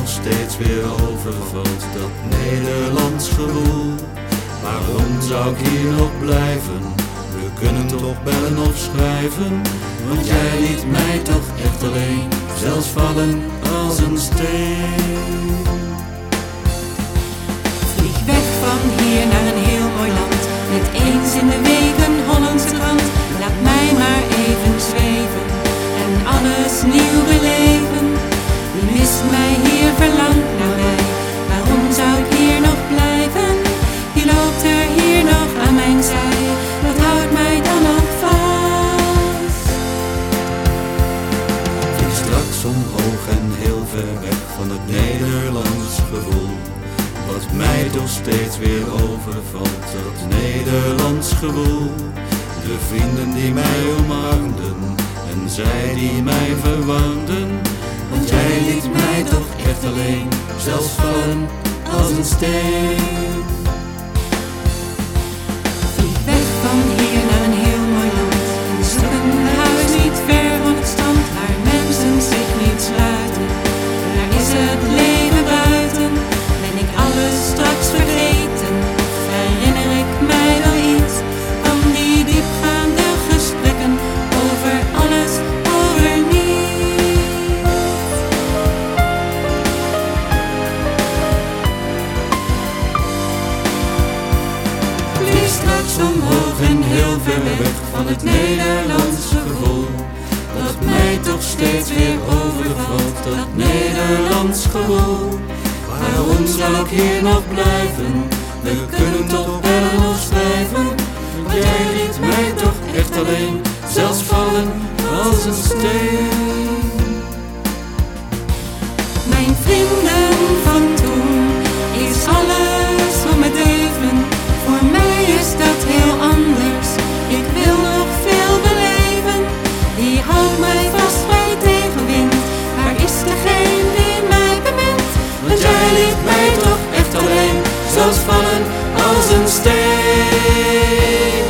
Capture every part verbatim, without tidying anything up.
toch steeds weer overvalt, dat Nederlands gewoel. Waarom zou ik hier nog blijven? We kunnen toch bellen of schrijven, want jij liet mij toch echt alleen, zelfs vallen als een steen. Vlieg weg van hier naar een heel mooi land, met eens in de week een Hollandse krant. Laat mij maar even zweven en alles nieuw beleven. Wie mist mij hier, verlangt naar mij, waarom zou ik hier nog blijven? Wie loopt er hier nog aan mijn zij, wat houdt mij dan nog vast? Vlieg straks omhoog en heel ver weg van het Nederlands gevoel. Wat mij toch steeds weer overvalt, dat Nederlands gewoel. De vrienden die mij omarmden en zij die mij verwarmden, want jij liet mij toch echt alleen, zelfs vallen als een steen. Vlieg weg van hier naar een heel mooi land, en zoek een huis niet ver van het strand, waar mensen zich niet sluiten. Daar is het leven buiten, ben ik alles straks vergeten, of herinner ik mij wel iets van die diepgaande gesprekken over alles, over niets. Vlieg straks omhoog en heel ver weg van het Nederlands gevoel. Dat mij toch steeds weer overvalt, dat Nederlands gewoel. Waarom zou ik hier nog blijven? We kunnen toch bellen of schrijven, want jij liet mij toch echt alleen, zelfs vallen als een steen. Mijn vrienden van toen is alles om het even. Voor mij is dat heel anders. Ik wil nog veel beleven. Wie houdt mij vast bij tegenwind? Waar is degene die mij bemint? Want jij liet mij toch echt alleen, zelfs vallen als een steen.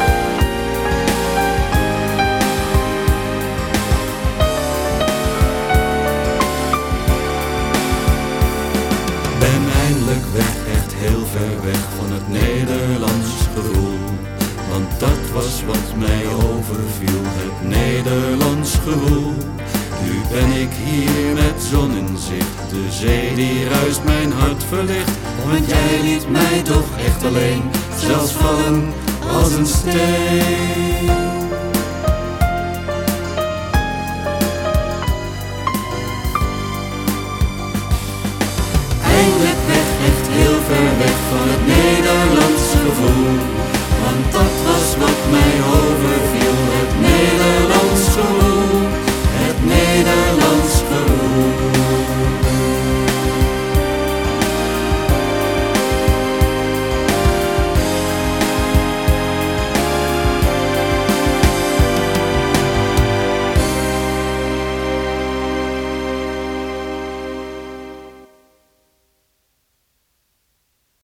Ben eindelijk weg, echt heel ver weg van het Nederlands gevoel. Want dat was wat mij overviel, het Nederlands gewoel. Nu ben ik hier met zon in zicht, de zee die ruist mijn hart verlicht. Want jij liet mij toch echt alleen, zelfs vallen als een steen.